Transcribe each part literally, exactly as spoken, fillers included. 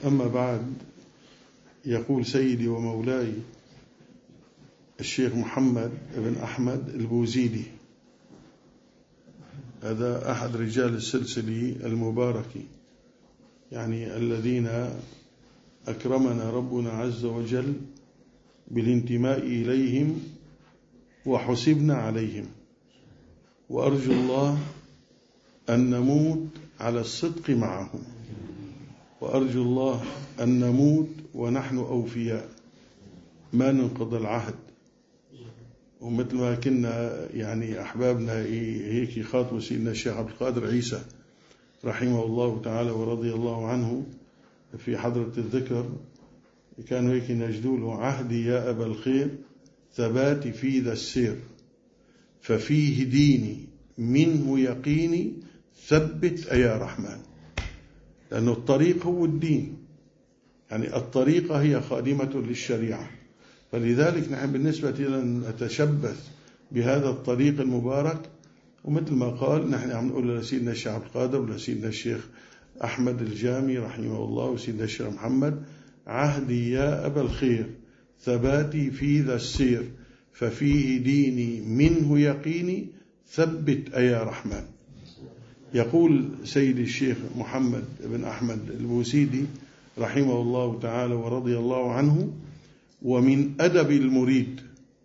أما بعد، يقول سيدي ومولاي الشيخ محمد بن أحمد البوزيدي، هذا أحد رجال السلسلة المبارك، يعني الذين أكرمنا ربنا عز وجل بالانتماء إليهم وحسبنا عليهم، وأرجو الله أن نموت على الصدق معهم، وأرجو الله أن نموت ونحن أوفياء ما ننقض العهد. ومثل ما كنا يعني أحبابنا هيك خاطبوا سيدنا الشيخ عبد القادر عيسى رحمه الله تعالى ورضي الله عنه في حضرة الذكر، كانوا هيك ينجدوا له: عهدي يا أبا الخير ثباتي في ذا السير، ففيه ديني منه يقيني ثبت أيا رحمن. لأنه الطريق هو الدين، يعني الطريقة هي خادمة للشريعة، فلذلك نحن بالنسبة لنا نتشبث بهذا الطريق المبارك. ومثل ما قال نحن عم نقول لسيدنا الشيخ عبد القادر ولسيدنا الشيخ أحمد الجامي رحمه الله وسيدنا الشيخ محمد: عهدي يا أبا الخير ثباتي في ذا السير، ففيه ديني منه يقيني ثبت أيا رحمن. يقول سيدي الشيخ محمد بن أحمد البوزيدي رحمه الله تعالى ورضي الله عنه: ومن أدب المريد،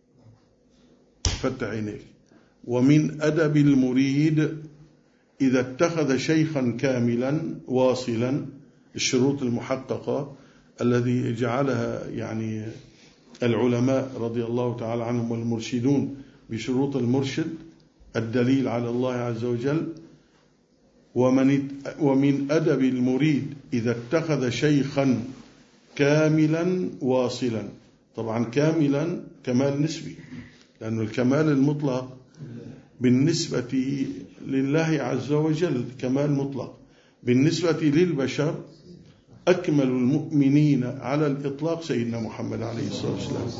فتح عينيك، ومن أدب المريد إذا اتخذ شيخا كاملا واصلا، الشروط المحققة الذي جعلها يعني العلماء رضي الله تعالى عنهم والمرشدون بشروط المرشد، الدليل على الله عز وجل. ومن ومن أدب المريد إذا اتخذ شيخا كاملا واصلا. طبعا كاملا كمال نسبي، لأن الكمال المطلق بالنسبة لله عز وجل كمال مطلق، بالنسبة للبشر أكمل المؤمنين على الإطلاق سيدنا محمد عليه الصلاة والسلام،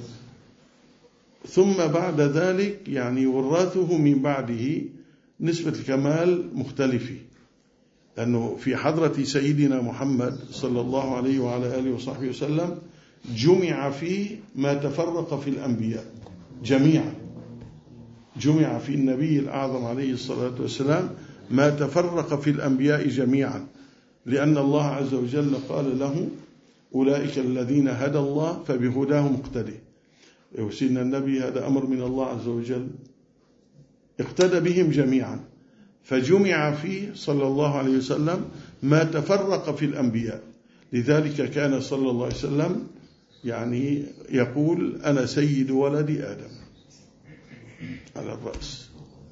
ثم بعد ذلك يعني وراثه من بعده نسبة الكمال مختلفة، لأنه في حضرة سيدنا محمد صلى الله عليه وعلى آله وصحبه وسلم جمع فيه ما تفرق في الأنبياء جميعا، جمع في النبي الأعظم عليه الصلاة والسلام ما تفرق في الأنبياء جميعا، لأن الله عز وجل قال له: أولئك الذين هدى الله فبهداه مقتدي. وسيدنا النبي هذا أمر من الله عز وجل، اقتدى بهم جميعا، فجمع فيه صلى الله عليه وسلم ما تفرق في الأنبياء. لذلك كان صلى الله عليه وسلم يعني يقول: أنا سيد ولد آدم على الرأس.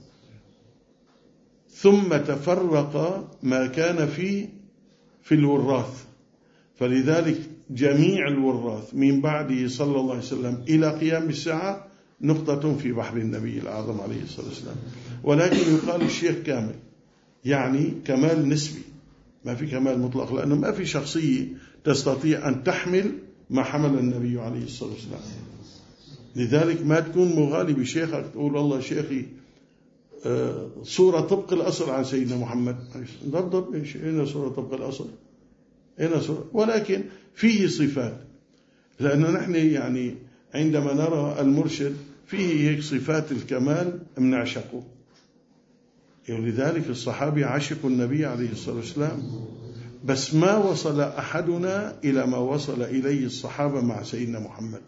ثم تفرق ما كان فيه في الوراث، فلذلك جميع الوراث من بعده صلى الله عليه وسلم إلى قيام الساعة نقطة في بحر النبي الأعظم عليه الصلاة والسلام. ولكن يقال الشيخ كامل، يعني كمال نسبي، ما في كمال مطلق، لأنه ما في شخصية تستطيع أن تحمل ما حمل النبي عليه الصلاة والسلام. لذلك ما تكون مغالي بشيخك تقول: والله شيخي صورة طبق الأصل عن سيدنا محمد. ضبضب إيش؟ أين صورة طبق الأصل؟ أين صورة؟ ولكن فيه صفات، لأنه نحن يعني عندما نرى المرشد فيه هيك صفات الكمال بنعشقه. ولذلك الصحابي عشقوا النبي عليه الصلاة والسلام، بس ما وصل أحدنا إلى ما وصل إليه الصحابة مع سيدنا محمد.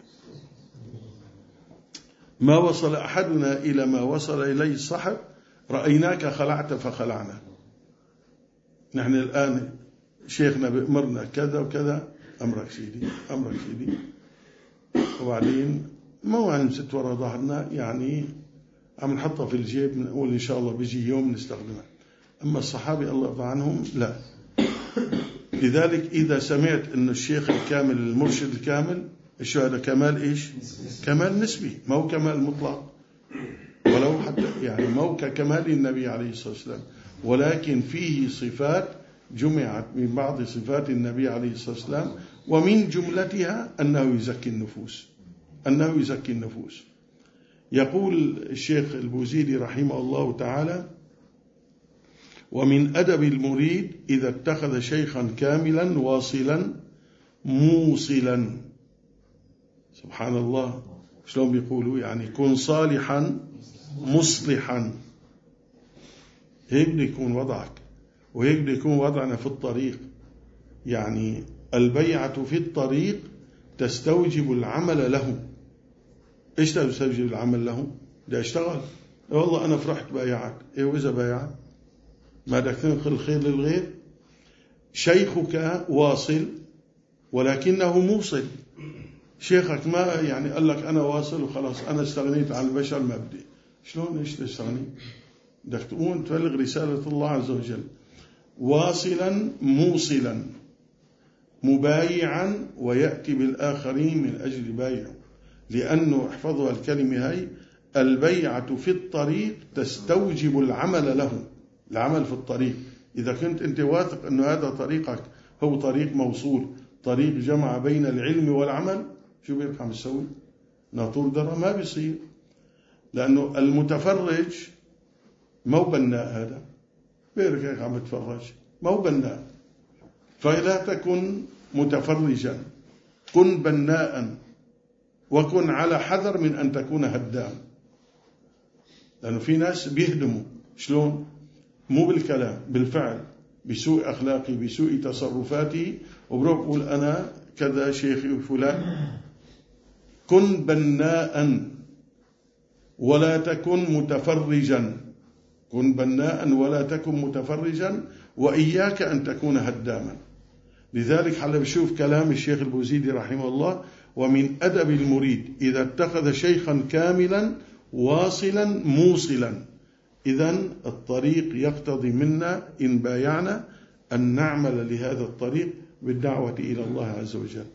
ما وصل أحدنا إلى ما وصل إليه الصحب. رأيناك خلعت فخلعنا. نحن الآن شيخنا بأمرنا كذا وكذا، أمرك سيدي أمرك سيدي، وبعدين ما هو نمسك وراء ظهرنا، يعني عم نحطها في الجيب نقول إن شاء الله بيجي يوم نستخدمها. أما الصحابة الله يرضى عنهم لا. لذلك إذا سمعت أن الشيخ الكامل المرشد الكامل، إيش هذا؟ كمال إيش؟ كمال نسبي، ما هو كمال مطلق، ولو حتى يعني ما هو ككمال النبي عليه الصلاة والسلام، ولكن فيه صفات جمعت من بعض صفات النبي عليه الصلاة والسلام، ومن جملتها أنه يزكي النفوس، أنه يزكي النفوس. يقول الشيخ البوزيدي رحمه الله تعالى: ومن أدب المريد إذا اتخذ شيخا كاملا واصلا موصلا. سبحان الله، شلون بيقولوا يعني كن صالحا مصلحا. هيك بده يكون وضعك، وهيك بده يكون وضعنا في الطريق. يعني البيعة في الطريق تستوجب العمل له. إيش تستوجب العمل له؟ بدي أشتغل، والله أنا فرحت بايعك. إيه وإذا بايعك ما بدك تنقل الخير للغير؟ شيخك واصل ولكنه موصل. شيخك ما يعني قال لك أنا واصل وخلاص أنا استغنيت عن البشر ما بدي. شلون إيش تستغني؟ بدك تقوم تبلغ رسالة الله عز وجل. واصلا موصلا مبايعا ويأتي بالآخرين من أجل بايع. لأنه احفظوا الكلمة هاي، البيعة في الطريق تستوجب العمل له، العمل في الطريق. إذا كنت أنت واثق أنه هذا طريقك هو طريق موصول، طريق جمع بين العلم والعمل، شو بيرك عم تسوي؟ ناطور درة ما بيصير. لأنه المتفرج مو بناء، هذا بيرك هيك عم تفرج مو بناء. فلا تكن متفرجا، كن بناء، وكن على حذر من أن تكون هدام. لأنه في ناس بيهدموا. شلون؟ مو بالكلام، بالفعل، بسوء أخلاقي، بسوء تصرفاتي، وبروح أقول أنا كذا شيخي فلان. كن بناء ولا تكن متفرجا. كن بناء ولا تكن متفرجا، وإياك أن تكون هداما. لذلك حلا بشوف كلام الشيخ البوزيدي رحمه الله: ومن أدب المريد إذا اتخذ شيخا كاملا واصلا موصلا. إذن الطريق يقتضي منا إن بايعنا أن نعمل لهذا الطريق بالدعوة إلى الله عز وجل.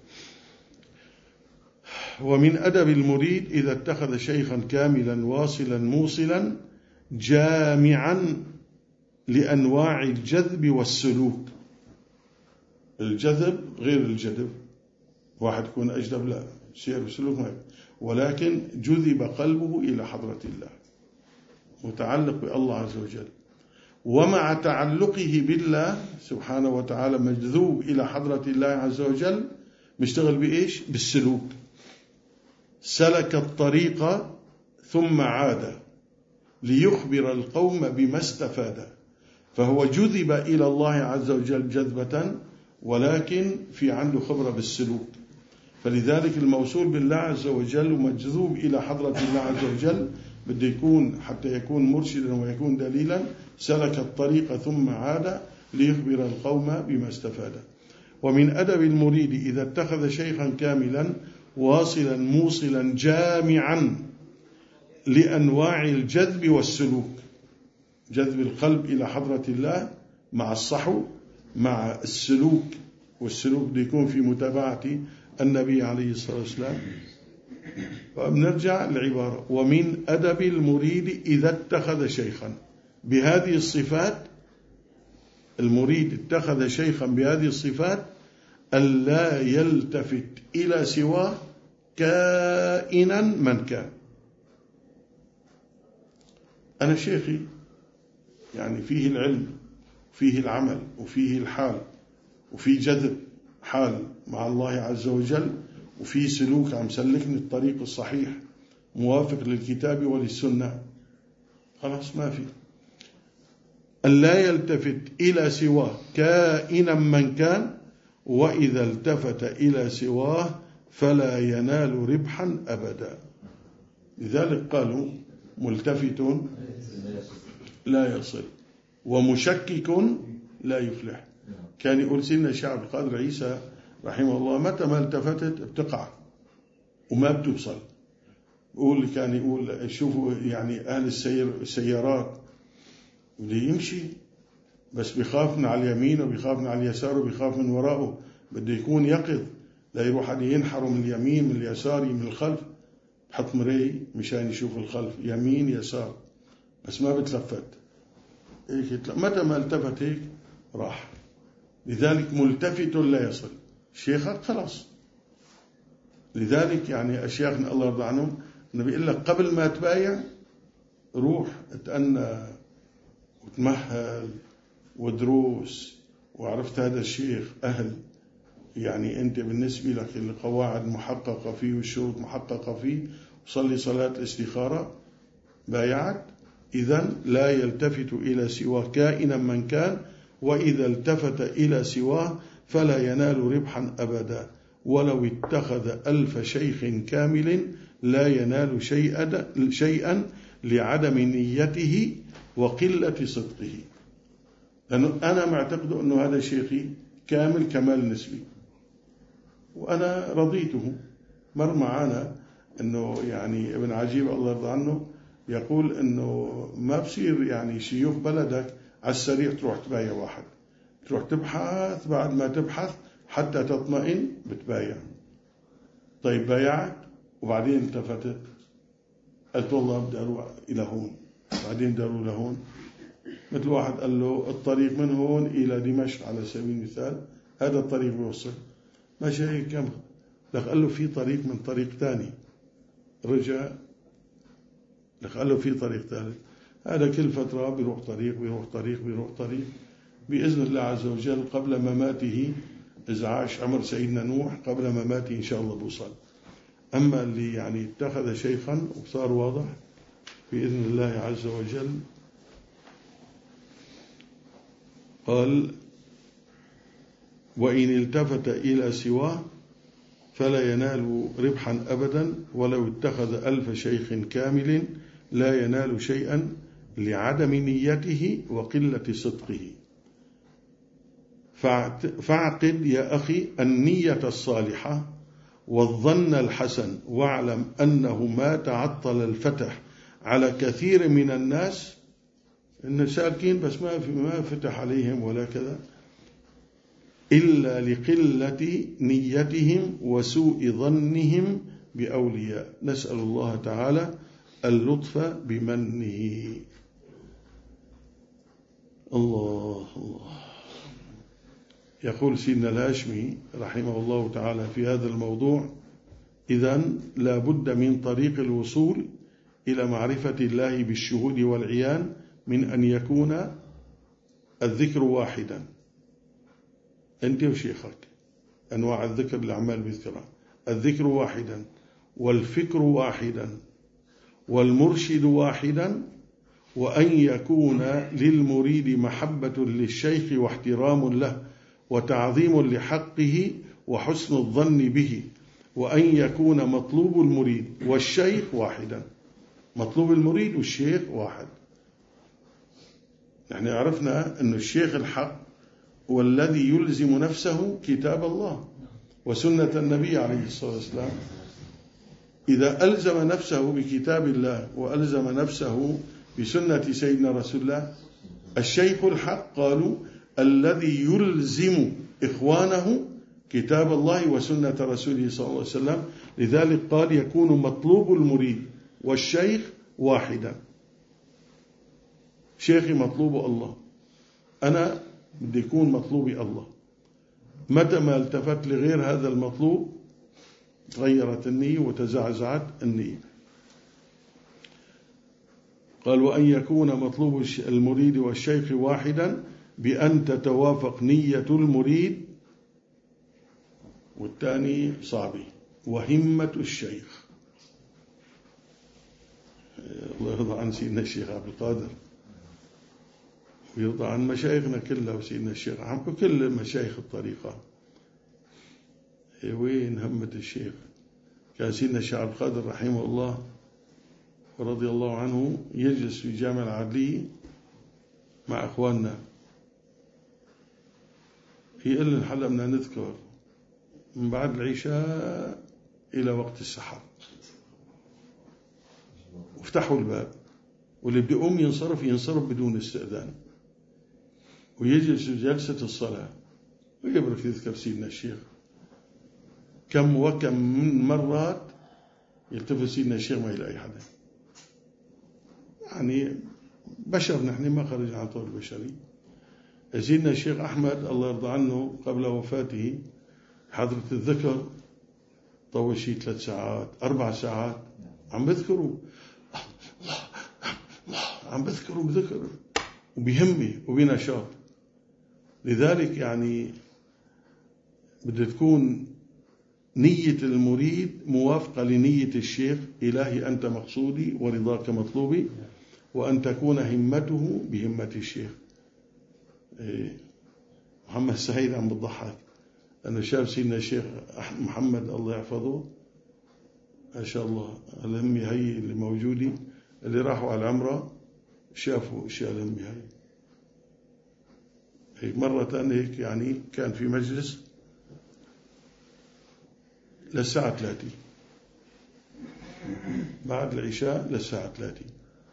ومن أدب المريد إذا اتخذ شيخا كاملا واصلا موصلا جامعا لأنواع الجذب والسلوك. الجذب غير الجذب، واحد يكون أجذب لا سير بسلوك ما، ولكن جذب قلبه إلى حضرة الله، متعلق بالله عز وجل، ومع تعلقه بالله سبحانه وتعالى مجذوب إلى حضرة الله عز وجل. مشتغل بإيش؟ بالسلوك. سلك الطريق ثم عاد ليخبر القوم بما استفاد. فهو جذب إلى الله عز وجل جذبة، ولكن في عنده خبرة بالسلوك. فلذلك الموصول بالله عز وجل ومجذوب إلى حضرة الله عز وجل بده يكون حتى يكون مرشدا ويكون دليلا. سلك الطريق ثم عاد ليخبر القوم بما استفاد. ومن أدب المريد إذا اتخذ شيخا كاملا واصلا موصلا جامعا لأنواع الجذب والسلوك. جذب القلب إلى حضرة الله مع الصحو مع السلوك، والسلوك بده يكون في متابعة النبي عليه الصلاة والسلام. فبنرجع للعبارة: ومن أدب المريد إذا اتخذ شيخا بهذه الصفات. المريد اتخذ شيخا بهذه الصفات ألا يلتفت إلى سواه كائنا من كان. أنا شيخي يعني فيه العلم، فيه العمل، وفيه الحال، وفيه جذب حال مع الله عز وجل، وفيه سلوك عم سلكني الطريق الصحيح موافق للكتاب وللسنة. خلاص ما في. ألا يلتفت إلى سواه كائنا من كان، وإذا التفت إلى سواه فلا ينال ربحا أبدا. لذلك قالوا: ملتفت لا يصل، ومشكك لا يفلح. كان يقول سيدنا الشيخ عبد القادر عيسى رحمه الله: متى ما التفتت بتقع وما بتوصل. يقول كان يقول شوفوا يعني أهل السير السيارات اللي يمشي بس بيخاف من على اليمين وبيخاف من على اليسار وبيخاف من وراءه، بده يكون يقظ لا يروح حد ينحره من اليمين من اليسار من الخلف. بحط مري مشان يشوف الخلف يمين يسار، بس ما بتلفت هيك. متى ما التفت هيك راح. لذلك ملتفت لا يصل. شيخك خلاص. لذلك يعني أشياخنا الله يرضى عنهم النبي يقول لك قبل ما تبايع روح اتأنى وتمهل ودروس، وعرفت هذا الشيخ أهل، يعني أنت بالنسبة لك القواعد محققة فيه والشروط محققة فيه، وصلي صلاة الاستخارة، بايعت، إذن لا يلتفت إلى سواه كائنا من كان، وإذا التفت إلى سواه فلا ينال ربحا أبدا، ولو اتخذ ألف شيخ كامل لا ينال شيئا, شيئا لعدم نيته وقلة صدقه. لأنه أنا معتقد أنه هذا شيخي كامل كمال نسبي، وأنا رضيته. مر معنا أنه يعني ابن عجيب الله يرضى عنه يقول أنه ما بصير يعني شيوخ بلدك على السريع تروح تبايع واحد، تروح تبحث، بعد ما تبحث حتى تطمئن بتبايع. طيب بايعت وبعدين التفتت قلت والله بدي أروح إلى هون، بعدين بدي أروح لهون. مثل واحد قال له الطريق من هون إلى دمشق على سبيل المثال، هذا الطريق بيوصل، ماشي هيك كم، لك قال له في طريق من طريق تاني، رجع لك قال له في طريق ثالث. هذا كل فترة بيروح طريق بيروح طريق بيروح طريق، بإذن الله عز وجل قبل مماته، إذا عاش عمر سيدنا نوح قبل مماته إن شاء الله بوصل. أما اللي يعني اتخذ شيخا وصار واضح بإذن الله عز وجل، قال وإن التفت إلى سواه فلا ينال ربحا أبدا، ولو اتخذ ألف شيخ كامل لا ينال شيئا لعدم نيته وقلة صدقه. فاعقد يا أخي النية الصالحة والظن الحسن، واعلم أنه ما تعطل الفتح على كثير من الناس، إن ساكين بس ما ما فتح عليهم ولا كذا، إلا لقلة نيتهم وسوء ظنهم بأولياء. نسأل الله تعالى اللطف بمنه. الله الله. يقول سيدنا الهاشمي رحمه الله تعالى في هذا الموضوع: إذن لا بد من طريق الوصول إلى معرفة الله بالشهود والعيان من أن يكون الذكر واحدا، أنت وشيخك أنواع الذكر الأعمال بالذكر، الذكر واحدا والفكر واحدا والمرشد واحدا، وأن يكون للمريد محبة للشيخ واحترام له وتعظيم لحقه وحسن الظن به، وأن يكون مطلوب المريد والشيخ واحدا. مطلوب المريد والشيخ واحد. نحن عرفنا أن الشيخ الحق والذي يلزم نفسه كتاب الله وسنة النبي عليه الصلاة والسلام. إذا ألزم نفسه بكتاب الله وألزم نفسه بسنة سيدنا رسول الله، الشيخ الحق قالوا الذي يلزم إخوانه كتاب الله وسنة رسوله صلى الله عليه وسلم. لذلك قال يكون مطلوب المريد والشيخ واحدا. شيخي مطلوب الله، أنا بدي يكون مطلوبي الله. متى ما التفت لغير هذا المطلوب تغيرت النية وتزعزعت النية. قال وأن يكون مطلوب المريد والشيخ واحدا بأن تتوافق نية المريد، والثاني صعبي، وهمة الشيخ. الله يرضى عن سيدنا الشيخ عبد القادر ويرضى عن مشايخنا كلها، وسيدنا الشيخ عم كل مشايخ الطريقة. وين همة الشيخ؟ كان سيدنا الشيخ عبد القادر رحمه الله ورضي الله عنه يجلس في جامع العدلية مع أخواننا، يقول لنا هلا بدنا نذكر من بعد العشاء إلى وقت السحر، وافتحوا الباب، واللي بده يقوم ينصرف ينصرف بدون استئذان، ويجلس جلسة الصلاة ويبرك يذكر سيدنا الشيخ. كم وكم من مرات يلتفت سيدنا الشيخ ما يلاقي حدا. يعني بشر، نحن ما خرج عن طور البشري. سيدنا الشيخ أحمد الله يرضى عنه قبل وفاته حضرة الذكر طول شيء ثلاث ساعات أربع ساعات عم بذكروا الله الله عم بذكروا بذكر وبهمة وبنشاط. لذلك يعني بدها تكون نية المريد موافقة لنية الشيخ. إلهي أنت مقصودي ورضاك مطلوبي، وأن تكون همته بهمة الشيخ. إيه محمد سعيد عم بتضحك، أنا شاف سيدنا الشيخ محمد الله يحفظه ما شاء الله، الهمي هي اللي موجودة اللي راحوا على العمرة شافوا اشياء الهمي هي. هيك مرة ثانية هيك يعني كان في مجلس للساعة ثلاثة بعد العشاء للساعة ثلاثة،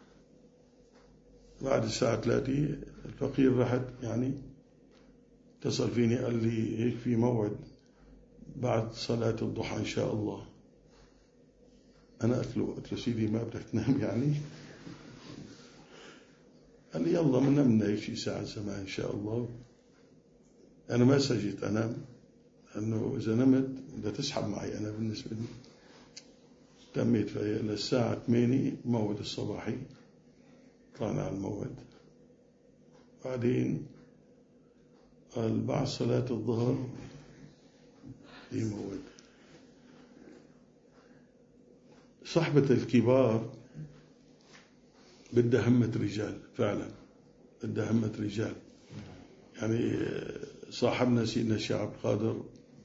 بعد الساعة ثلاثة الفقير رحت يعني اتصل فيني قال لي هيك في موعد بعد صلاة الضحى إن شاء الله. أنا قلت له قلت له سيدي ما بدك تنام يعني؟ قال لي يلا بننام هيك شي ساعة زمان إن شاء الله. أنا ما سجيت أنام لأنه إذا نمت بدها تسحب معي. أنا بالنسبة لي تميت في للساعة ثمانية موعد الصباحي، طلعنا على الموعد. بعدين قال بعد صلاة الظهر دي موعد. صحبة الكبار بدها همة رجال فعلا، بدها همة رجال. يعني صاحبنا سيدنا الشيخ عبد القادر،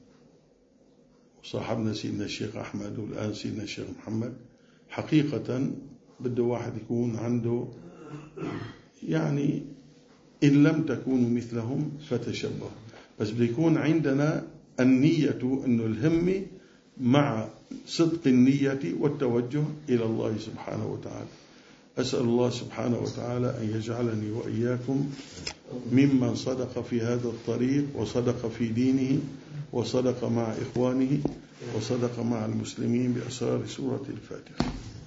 وصاحبنا سيدنا الشيخ أحمد، والآن سيدنا الشيخ محمد. حقيقة بده واحد يكون عنده يعني إن لم تكونوا مثلهم فتشبهوا، بس بده يكون عندنا النية أنه الهمة مع صدق النية والتوجه إلى الله سبحانه وتعالى. أسأل الله سبحانه وتعالى أن يجعلني وإياكم ممن صدق في هذا الطريق، وصدق في دينه، وصدق مع إخوانه، وصدق مع المسلمين بأسرار سورة الفاتحة.